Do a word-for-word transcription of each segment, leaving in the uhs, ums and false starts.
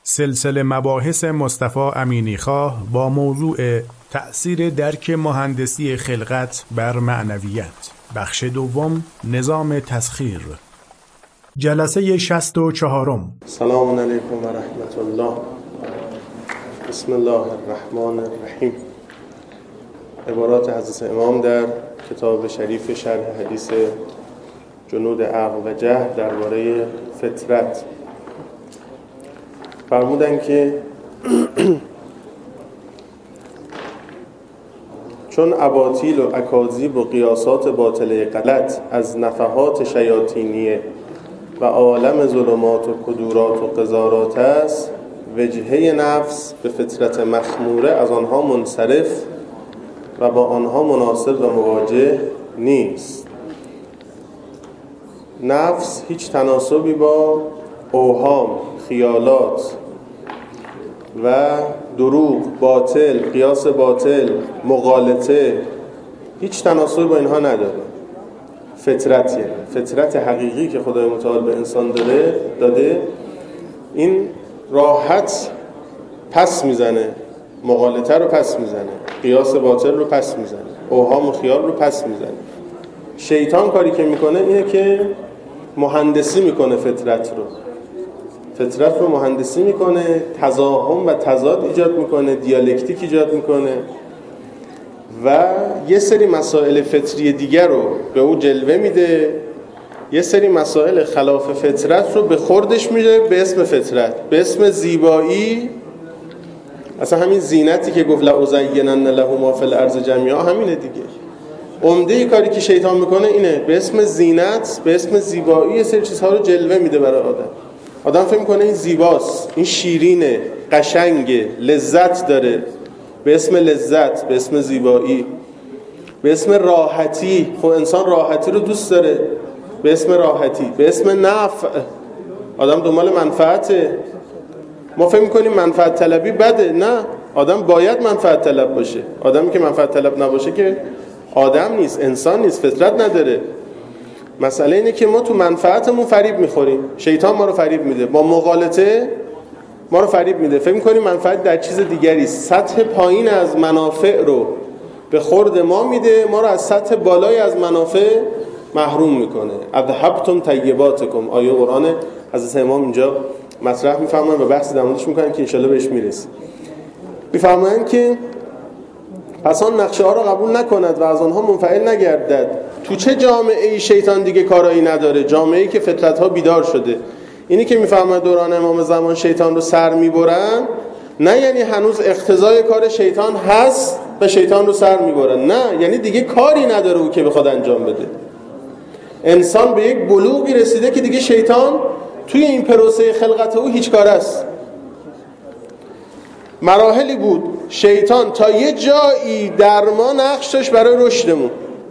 سلسله مباحث مصطفی امینیخواه با موضوع تأثیر درک مهندسی خلقت بر معنویت، بخش دوم، نظام تسخیر، جلسه شصت و چهارم. سلام علیکم و رحمت الله. بسم الله الرحمن الرحیم. عبارات حضرت امام در کتاب شریف شرح حدیث جنود عقل و جهل درباره فطرت. فرمودن که چون اباطیل و اکاذیب و قیاسات باطله غلط از نفحات شیاطینیه و عالم ظلمات و کدورات و قذارات است، وجهه نفس به فطرت مخموره از آنها منصرف و با آنها مناسب و مواجه نیست. نفس هیچ تناسبی با اوهام، خیالات و دروغ، باطل، قیاس باطل، مغالطه، هیچ تناسبی با اینها نداره. فطرتیه، فطرت حقیقی که خدای متعال به انسان داده داده این راحت پس میزنه، مغالطه رو پس میزنه، قیاس باطل رو پس میزنه، اوهام و خیال رو پس میزنه. شیطان کاری که میکنه اینه که مهندسی میکنه فطرت رو فطرت رو مهندسی میکنه، تزاحم و تضاد ایجاد میکنه، دیالکتیک ایجاد میکنه و یه سری مسائل فطری دیگر رو به او جلوه میده، یه سری مسائل خلاف فطرت رو به خوردش میده به اسم فطرت، به اسم زیبایی. اصلا همین زینتی که گفت لأزینن له ما فی الارض جمیعا همینه دیگه. عمده کاری که شیطان میکنه اینه، به اسم زینت، به اسم زیبایی یه سری چیزها رو جلوه میده برای آدم. آدم فکر میکنه این زیباست، این شیرینه، قشنگه، لذت داره، به اسم لذت، به اسم زیبایی، به اسم راحتی. خب انسان راحتی رو دوست داره، به اسم راحتی، به اسم نفع. آدم دنبال منفعته. ما فکر میکنیم منفعت طلبی بده. نه، آدم باید منفعت طلب باشه. آدمی که منفعت طلب نباشه که آدم نیست، انسان نیست، فطرت نداره. مسئله اینه که ما تو منفعتمون فریب میخوریم. شیطان ما رو فریب میده، با مغالطه ما رو فریب میده. فکر میکنیم منفعت در چیز دیگری، سطح پایین از منافع رو به خورد ما میده، ما رو از سطح بالای از منافع محروم میکنه. اذهبتم طیباتکم، آیه قرآن حضرت امام اینجا مطرح میفرمایند و بحث در موردش میکنن که انشالله بهش میرسیم. میفرمایند که پس آن نقشه ها را قبول نکند و از آنها منفعل نگردد. تو چه جامعه ای شیطان دیگه کارایی نداره؟ جامعه ای که فطرت ها بیدار شده. اینی که میفهمن دوران امام زمان شیطان رو سر میبرن، نه یعنی هنوز اقتضای کار شیطان هست و شیطان رو سر میبرن، نه یعنی دیگه کاری نداره او که بخواد انجام بده. انسان به یک بلوغی رسیده که دیگه شیطان توی این پروسه خلقت او هیچ کار است. مراحلی بود شیطان تا یه جایی در ما نقش داشت برای رشدمون،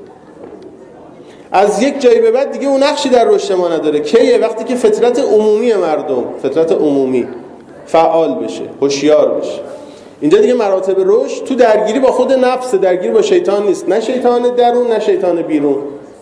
از یک جایی به بعد دیگه اون نقشی در رشد ما نداره. کیه؟ وقتی که فطرت عمومی مردم، فطرت عمومی فعال بشه، هوشیار بشه. اینجا دیگه مراتب رشد تو درگیری با خود نفس، درگیری با شیطان نیست، نه شیطان درون نه شیطان بیرون.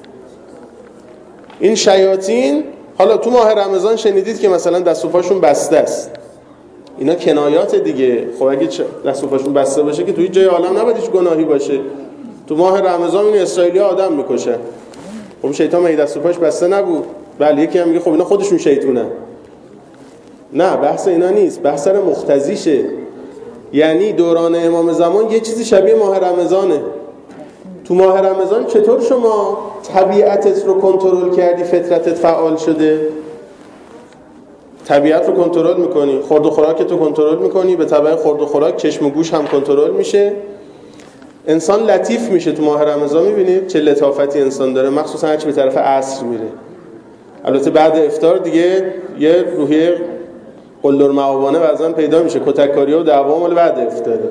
این شیاطین، حالا تو ماه رمضان شنیدید که مثلا دست و پاشون بسته است، اینا کنایات دیگه. خب اگه دست و پاشون بسته باشه که توی جای عالم نباید هیچ گناهی باشه. تو ماه رمضان این اسرائیلی‌ها آدم میکشن. خب شیطان مگه دست و پاش بسته نبود؟ بله. یکی هم میگه خب اینا خودشون شیطونن. نه، بحث اینا نیست، بحث سر مختزیشه. یعنی دوران امام زمان یه چیزی شبیه ماه رمضانه. تو ماه رمضان چطور شما طبیعتت رو کنترل کردی، فطرتت فعال شده؟ طبیعت رو کنترل میکنی، خورد و خوراکت رو کنترل میکنی، به تبع خورد و خوراک چشم و گوش هم کنترل میشه. انسان لطیف میشه تو ماه رمضان. میبینید چه لطافتی انسان داره، مخصوصا هرچی به طرف عصر میره. البته بعد افطار دیگه یه روحیه قلدر معوانه بعضن پیدا میشه، کتککاری و دعوا مال بعد افطاره.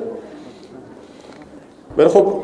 ولی خب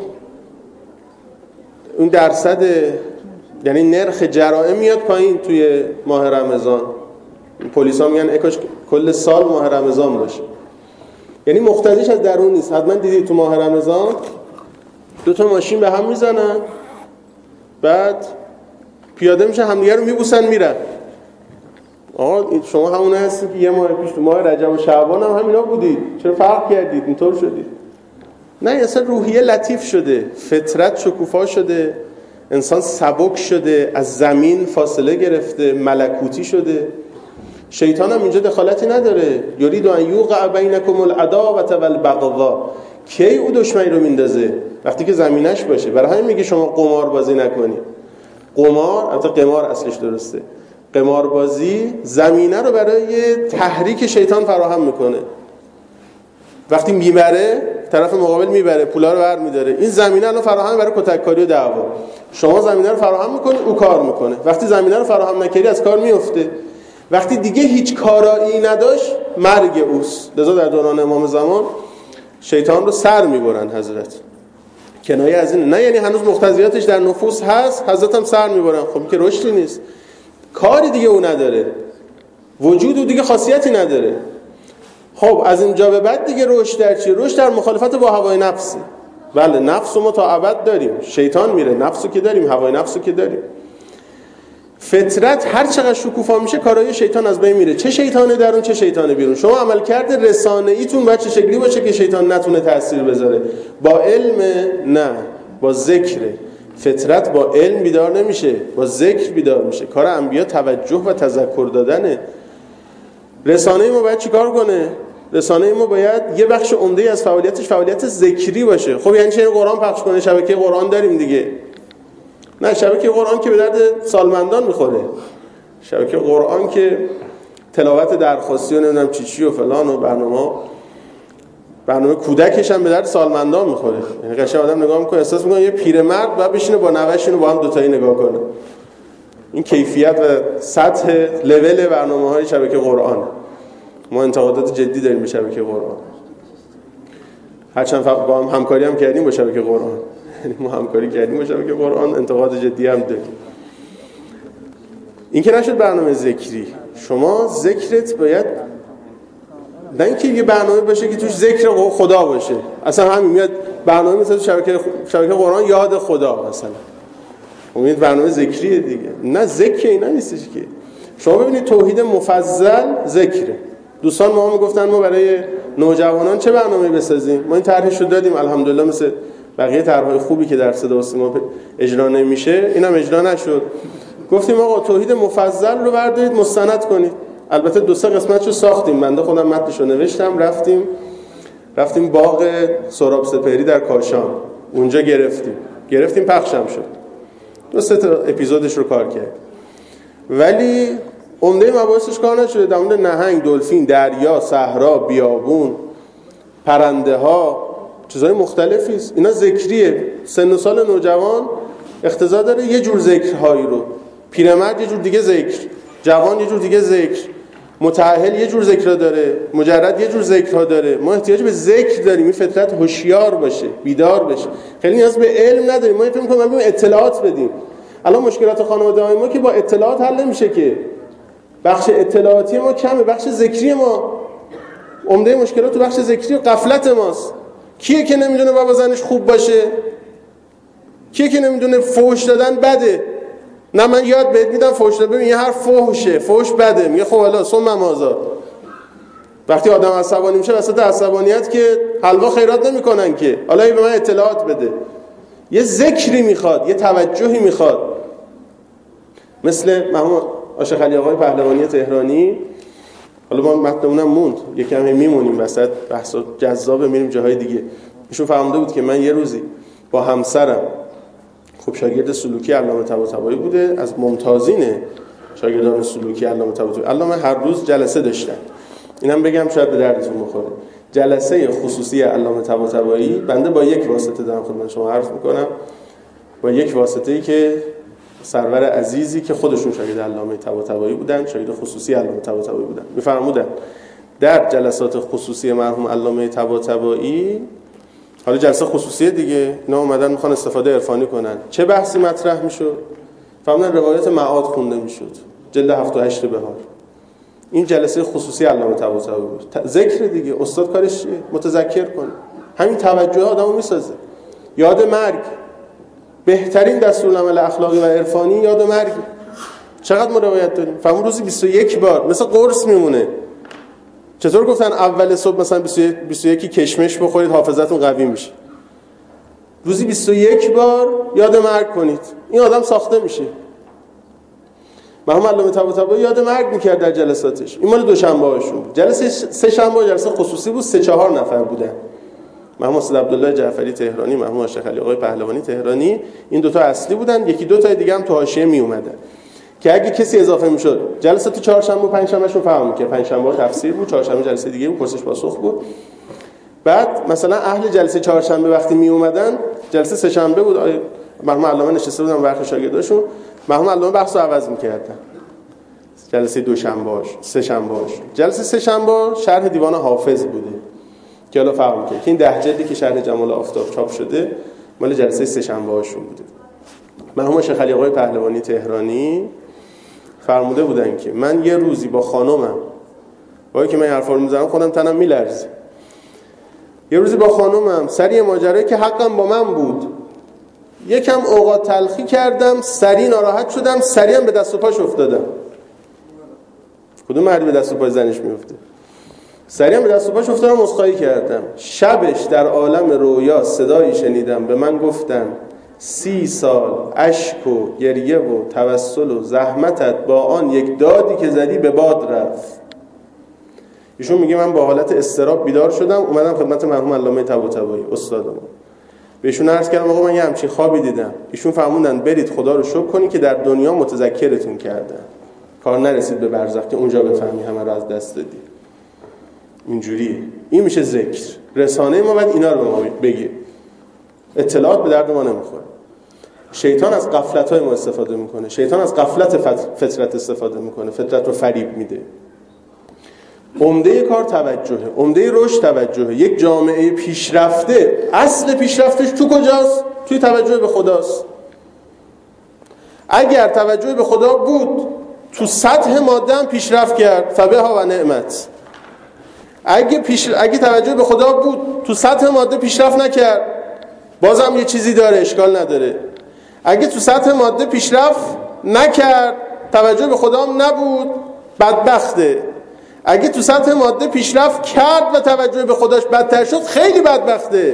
اون درصد، یعنی نرخ جرائم میاد پایین توی ماه رمضان. پلیسا میگن اکاش کل سال ماه رمضان باشه. یعنی مختزیش از درون نیست. حتما دیدید تو ماه رمضان دو تا ماشین به هم میزنن، بعد پیاده میشن همدیگه رو میبوسن میرن. آقا شما همون هستید که یه ماه پیش تو ماه رجب و شعبان هم همینا بودید، چرا فرق کردید اینطور شدید؟ نه اصلا روحیه لطیف شده، فطرت شکوفا شده، انسان سبک شده، از زمین فاصله گرفته، ملکوتی شده. شیطان هم اینجا دخالتی نداره. یرید ان یوقع بینکم العداوة والبغضاء. کی او دشمنی رو میندازه؟ وقتی که زمینش باشه. برای همین میگه شما قمار بازی نکنید. قمار، البته قمار اصلش درسته، قمار بازی زمینه رو برای تحریک شیطان فراهم میکنه. وقتی میبره، طرف مقابل میبره، پولا رو برمی‌داره، این زمینه الان فراهم برای کتککاری و دعوا. شما زمینه رو فراهم میکنی، او کار میکنه. وقتی زمینه رو فراهم نکردی از کار میفته. وقتی دیگه هیچ کارایی نداشت، مرگ اوست. لذا در دوران امام زمان شیطان رو سر میبرن حضرت. کنایه از این نه، یعنی هنوز مقتضیاتش در نفوس هست، حضرت هم سر میبرن. خب که رشدی نیست، کاری دیگه او نداره، وجود او دیگه خاصیتی نداره. خب از اینجا به بعد دیگه رشد در چیه؟ رشد در مخالفت با هوای نفسی. بله نفس ما تا ابد داریم، شیطان میره، نفسو که داریم، هوای نفسو که داریم. فطرت هر چقدر شکوفا میشه کارهای شیطان از بین میره، چه شیطان درون چه شیطان بیرون. شما عملکرد رسانه‌ایتون باید چه شکلی باشه که شیطان نتونه تاثیر بذاره؟ با علم؟ نه، با ذکر. فطرت با علم بیدار نمیشه، با ذکر بیدار میشه. کار انبیا توجه و تذکر دادنه. رسانه ما باید چیکار کنه؟ رسانه ما باید یه بخش عمده از فعالیتش فعالیت ذکری باشه. خب یعنی چه؟ قرآن پخش کنه، شبکه قرآن داریم دیگه. نه، شبکه قرآن که به درد سالمندان میخوره. شبکه قرآن که تلاوت درخواستی و نمیدونم چی چی و فلان و برنامه برنامه کودکش هم به درد سالمندان میخوره. یعنی قشنگ آدم نگاه میکنه احساس میکنه یه پیرمرد بعد بشینه با نوه‌شون با هم دوتایی نگاه کنه. این کیفیت و سطح لول برنامه‌های شبکه قرآن. ما انتقادات جدی داریم به شبکه قرآن. هرچند با هم همکاری هم کردیم با شبکه قرآن. یعنی ما همکاری کردیم با شبکه قرآن، انتقاد جدی هم داریم. این که نشد برنامه ذکری. شما ذکرت باید نه اینکه یه برنامه باشه که توش ذکر خدا باشه. اصلا همین میاد برنامه مثل شبکه شبکه قرآن یاد خدا مثلا. امید برنامه ذکریه دیگه. نه ذکر اینا نیستش که. شما ببینید توحید مفضل ذکره. دوستان ما هم گفتن ما برای نوجوانان چه برنامه‌ای بسازیم؟ ما این طرحش رو دادیم الحمدلله، مثل بقیه طرح‌های خوبی که در صدا و سیما اجرا نمیشه اینم اجرا نشد. گفتیم آقا توحید مفضل رو بردارید مستند کنید. البته دو سه قسمتشو ساختیم، بنده خودم متنشو نوشتم، رفتیم رفتیم باغ سراب سپهری در کاشان، اونجا گرفتیم گرفتیم پخشم شد. دو سه تا اپیزودش رو کار کرد، ولی عمده مباحثش کار نشده. در مورد نهنگ، دلفین، دریا، صحرا، بیابون، پرنده ها، چیزهای مختلفی است. اینا ذکریه. سن و سال نوجوان اقتضا داره یه جور ذکرهایی رو، پیرمرد یه جور دیگه ذکر، جوان یه جور دیگه ذکر، متأهل یه جور ذکر داره، مجرد یه جور ذکرها داره. ما احتیاج به ذکر داریم. این فطرت هوشیار باشه، بیدار بشه. خیلی نیاز به علم نداریم. ما فکر می‌کنیم ما اطلاعات بدیم. الان مشکلات خانواده‌های ما که با اطلاعات حل نمیشه که. بخش اطلاعاتی ما کمه، بخش ذکری ما عمده مشکلات تو بخش ذکری و غفلت ماست. کیه که نمیدونه بابا زنش خوب باشه؟ کیه که نمیدونه فحش دادن بده؟ نه من یاد بهت میدم فحش دادن، ببین یه حرف فحشه، فحش بده. میگه خب حالا ثم ماذا؟ وقتی آدم عصبانی میشه وسط عصبانیت که حلوا خیرات نمیکنن که، حالا این به من اطلاعات بده. یه ذکری میخواد، یه توجهی میخواد. مثل محمد عاشق علی آقای پهلوانی تهرانی. حالا ما متنمونم موند، یکم هم میمونیم وسط بحث جذاب، میریم جاهای دیگه. ایشون فرموده بود که من یه روزی با همسرم، خب شاگرد سلوکی علامه طباطبایی بوده، از ممتازین شاگردان سلوکی علامه طباطبایی. علامه هر روز جلسه داشتن. اینم بگم شاید به دردتون بخوره. جلسه خصوصی علامه طباطبایی بنده با یک واسطه دارم خدمت شما عرض میکنم، با یک واسطه‌ای که سرور عزیزی که خودشون شاگرد علامه طباطبایی بودن، شاگرد خصوصی علامه طباطبایی بودن، میفرمودن در جلسات خصوصی مرحوم علامه طباطبایی، حالا جلسه خصوصی دیگه، اینا اومدن میخوان استفاده عرفانی کنن، چه بحثی مطرح میشد؟ فهمیدن روایت معاد خونده میشد، جلد هفت و هشت بهار. این جلسه خصوصی علامه طباطبایی بود. ذکر دیگه، استاد کارش چیه؟ متذکر کنه. همین توجه آدمو میسازه. یاد مرگ، بهترین دستورالعمل اخلاقی و عرفانی یاد مرگ. چقدر ما روایت داریم؟ فرمود روزی بیست و یک بار، مثل قرص میمونه. چطور گفتن اول صبح مثلا بیست و یک کشمش بخورید حافظتون قوی میشه؟ روزی بیست و یک بار یاد مرگ کنید، این آدم ساخته میشه. مرحوم علامه طباطبایی یاد مرگ میکرد در جلساتش. این مال دوشنبه هاشون بود. جلسه سه شنبه جلسه خصوصی بود، سه چهار نفر بودن. مرحوم استاد عبدالله جعفری تهرانی، مرحوم شیخ علی آقای پهلوانی تهرانی، این دوتا اصلی بودن. یکی دو تا دیگه هم تو حاشیه می اومدن که اگه کسی اضافه میشد جلسات چهارشنبه و پنجشنبهشون فهم میکرد. پنجشنبه تفسیر بود، چهارشنبه جلسه دیگه بود، پرسش پاسخ بود. بعد مثلا اهل جلسه چهارشنبه وقتی می اومدن، جلسه سه شنبه بود، مرحوم علامه نشسته بودن برخی شاگرداشون، مرحوم علامه بحثو عوض میکردن. جلسه دوشنبهاش، سه شنبهاش. جلسه سه شنبه شرح دیوان حافظ بوده که حالا فهم کرد که این ده جلدی که شرح جمال آفتاب چاپ شده مال جلسه سه شنبه هاشون بوده. مرحوم شیخ علی آقای پهلوانی تهرانی فرموده بودن که من یه روزی با خانومم، وای که من این حرفا رو میزنم خودم تنم میلرزه، یه روزی با خانومم سری ماجرایی که حقم با من بود یکم اوقات تلخی کردم، سری ناراحت شدم، سری هم به دست و پاش افتادم. کدوم مردی به دست و پای زنش میفته؟ سری هم به دست و پاش افتادم، عذرخواهی کردم. شبش در عالم رویا صدایی شنیدم به من گفتن سی سال اشک و گریه و توسل و زحمتت با آن یک دادی که زدی به باد رفت. ایشون میگه من با حالت اضطراب بیدار شدم، اومدم خدمت مرحوم علامه طباطبایی استادم، بهشون عرض کردم آقا من یه همچین خوابی دیدم. ایشون فرمودن برید خدا رو شکر کنی که در دنیا متذکرتون کردن، کار نرسید به برزخ که اونجا بفهمی همه رو از دست دادی. اینجوریه. این میشه ذکر. رسانه ما باید اینا رو به ما بگه. اطلاعات به درد ما نمیخوره. شیطان از غفلت‌های ما استفاده میکنه. شیطان از غفلت فطرت استفاده میکنه. فطرت رو فریب میده. عمده کار توجهه. عمده رشد توجهه. یک جامعه پیشرفته اصل پیشرفتش تو کجاست؟ توی توجه به خداست. اگر توجه به خدا بود تو سطح ماده هم پیشرفت کرد، فبها و نعمت. اگه پیش اگه توجه به خدا بود تو سطح ماده پیشرفت نکرد، بازم یه چیزی داره، اشکال نداره. اگه تو سطح ماده پیشرفت نکرد، توجه به خدا هم نبود، بدبخته. اگه تو سطح ماده پیشرفت کرد و توجه به خداش بدتر شد، خیلی بدبخته.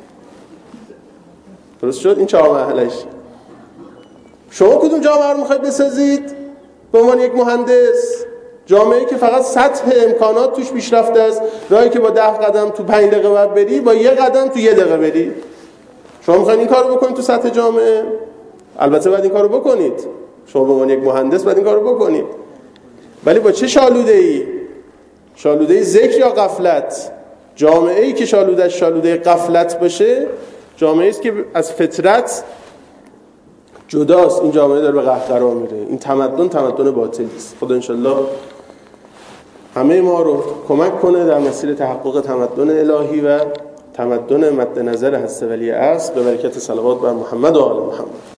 درست شد؟ این چهار مرحله‌اش. شما کدوم جامعه رو میخواید بسازید به عنوان یک مهندس؟ جامعه‌ای که فقط سطح امکانات توش پیشرفته است، راهی که با ده قدم تو پنج دقیقه باید بری، با یه قدم تو یه دقیقه بری. شما میخواید این کارو بکنید تو سطح جامعه؟ البته باید این کارو بکنید. شما به عنوان یک مهندس باید این کارو بکنید. ولی با چه شالوده‌ای؟ شالوده‌ای ذکر یا غفلت؟ جامعه‌ای که شالوده‌اش شالوده غفلت باشه، جامعه‌ای است که از فطرت جداست. این جامعه داره به قهقرا میره. این تمدن تمدن باطلی است. خدا انشالله همه ما رو کمک کنه در مسیر تحقق تمدن الهی و تمدن مد نظر حضرت ولی عصر به برکت صلوات بر محمد و آل محمد.